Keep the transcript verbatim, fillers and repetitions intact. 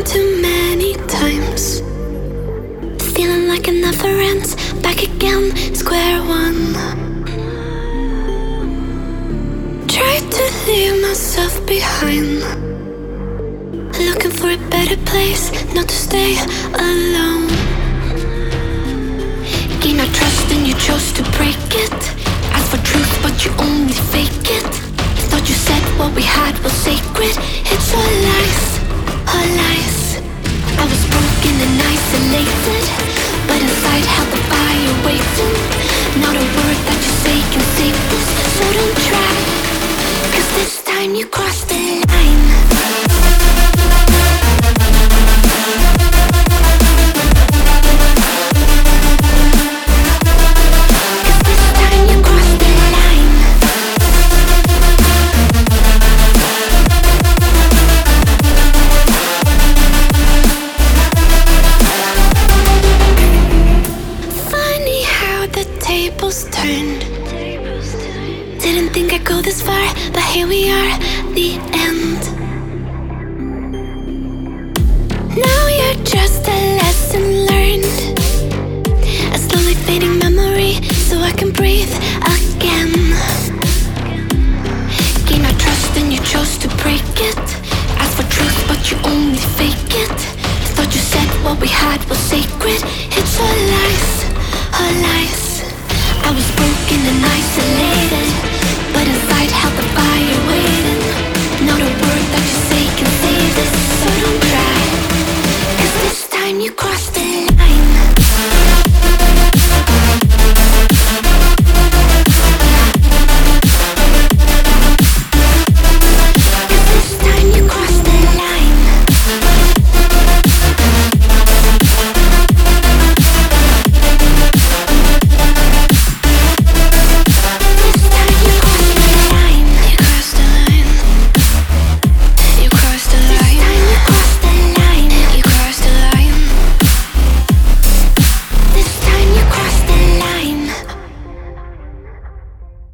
too many times, feeling like it never ends. Back again, square one. Tried to leave myself behind, looking for a better place, not to stay alone. Gain our trust and you chose to break it. Asked for truth but you only fake it. Thought you said what we had was sacred. It's all lies, all lies. I was broken and isolated, but inside held the fire waiting. Not a word that you say can save this, so don't try, cause this time you crossed the line. Turned. Didn't think I'd go this far, but here we are, the end. Now you're just a lesson learned, a slowly fading memory, so I can breathe again. Gain our trust and you chose to break it. Asked for truth but you only fake it. Thought you said what we had was sacred.